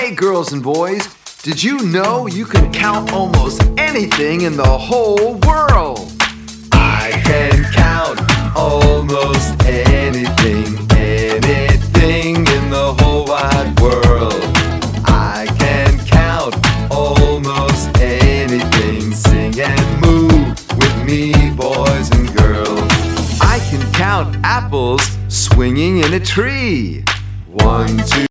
Hey girls and boys, did you know you can count almost anything in the whole world? I can count almost anything, anything in the whole wide world. I can count almost anything. Sing and move with me, boys and girls. I can count apples swinging in a tree. 1, 2